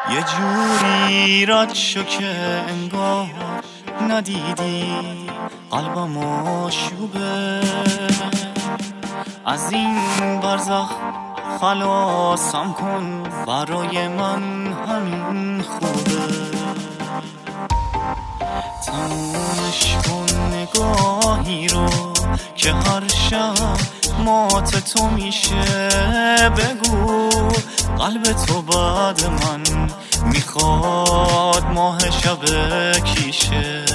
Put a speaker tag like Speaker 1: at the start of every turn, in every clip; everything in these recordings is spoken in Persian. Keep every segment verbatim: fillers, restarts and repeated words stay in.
Speaker 1: یه جوری رد شو که انگار ندیدی قلبم آشوبه، از این برزخ خلاصم کن، برای من همین خوبه. تمومش کن نگاهی رو که هر شب مات تو میشه، بگو قلب تو بعد من میخواد ماه شب کیشه.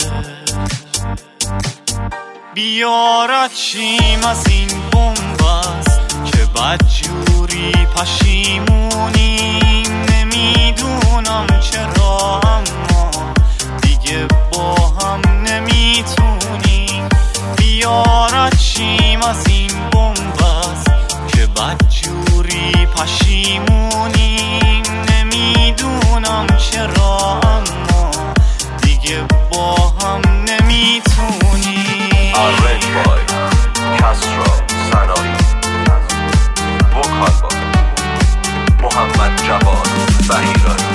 Speaker 1: بیارد چیم از این بنبست که بدجوری پشیمونی، نمیدونم چرا اما دیگه با هم نمیتونی. بیارد چیم از این بنبست که بدجوری پشیمونی، نمیدونم چرا اما دیگه با هم نمیتونی.
Speaker 2: Arranged by Castro Sanai, vocal by Mohammad Javad Bahirani,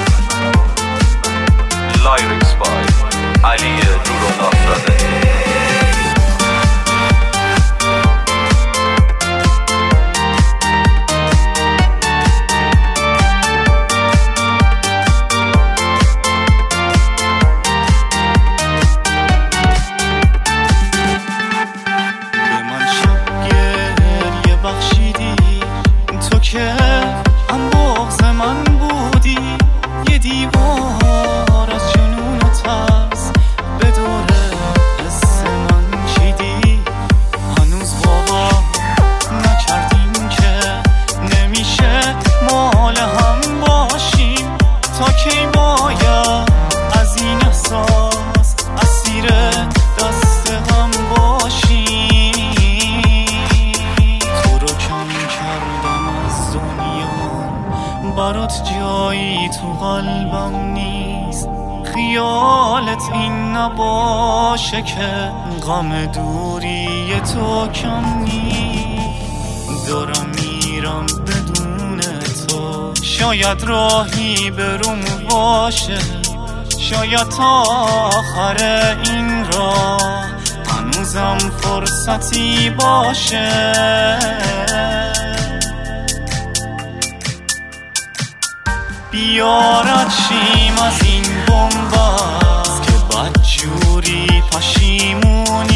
Speaker 2: lyrics by Ali Nurullah.
Speaker 1: هم بغض من بودی، یه دیوار از جنون و ترس به دور حس من چیدی. هنوز باور نکردیم که نمیشه مال هم باشیم، تا کی باید از این احساس اسیر دست هم باشیم. تو رو کم کردم از دنیا، برات جایی تو قلبم نیست. خیالت این نباشه که غم دوری تو کم نیست. دارم میرم بدون تو، شاید راهی بروم باشه، شاید تا آخر این راه هنوزم فرصتی باشه. بیارد شیم از این بنبست که بدجوری پشیمونی،